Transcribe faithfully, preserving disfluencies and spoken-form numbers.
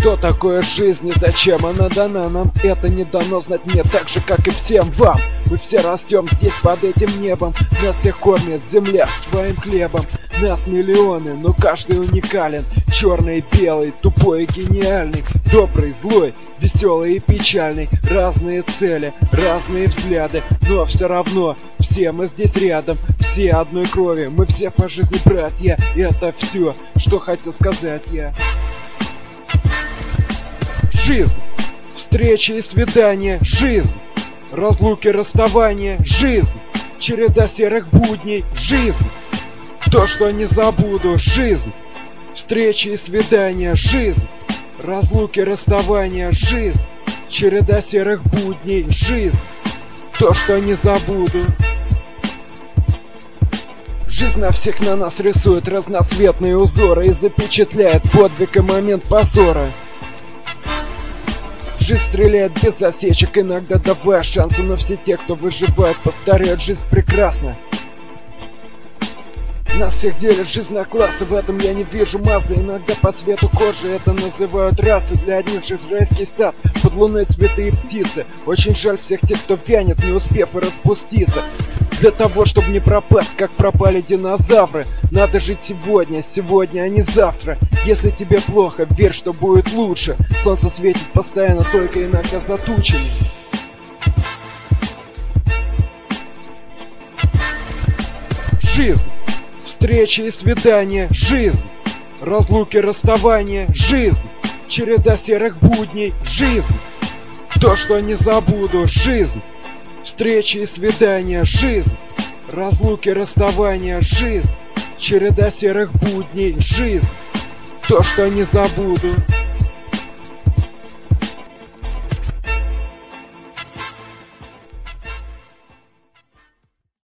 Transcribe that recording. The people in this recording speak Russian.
Что такое жизнь и зачем она дана нам? Это не дано знать мне так же, как и всем вам. Мы все растем здесь под этим небом. Нас всех кормит земля своим хлебом. Нас миллионы, но каждый уникален. Черный и белый, тупой и гениальный, добрый, злой, веселый и печальный. Разные цели, разные взгляды, но все равно все мы здесь рядом. Все одной крови, мы все по жизни братья. И это все, что хотел сказать я. Жизнь, встречи и свидания, жизнь, разлуки, расставания, жизнь, череда серых будней, жизнь, то, что не забуду, жизнь, встречи и свидания, жизнь, разлуки, расставания, жизнь, череда серых будней, жизнь, то, что не забуду. Жизнь на всех на нас рисует разноцветные узоры и запечатляет подвиг и момент позора. Жизнь стреляет без осечек, иногда давая шансы, но все те, кто выживает, повторяют: жизнь прекрасна. Нас всех делит жизнь на классы, в этом я не вижу массы. Иногда по цвету кожи это называют расы. Для одних жизнь райский сад, под луной цветы и птицы. Очень жаль всех тех, кто вянет, не успев и распуститься. Для того, чтобы не пропасть, как пропали динозавры, надо жить сегодня, сегодня, а не завтра. Если тебе плохо, верь, что будет лучше. Солнце светит постоянно, только иногда за тучами. Жизнь, встречи и свидания, жизнь, разлуки, расставания, жизнь, череда серых будней, жизнь, то, что не забуду, жизнь, встречи и свидания, жизнь, разлуки, расставания, жизнь, череда серых будней, жизнь, то, что не забуду.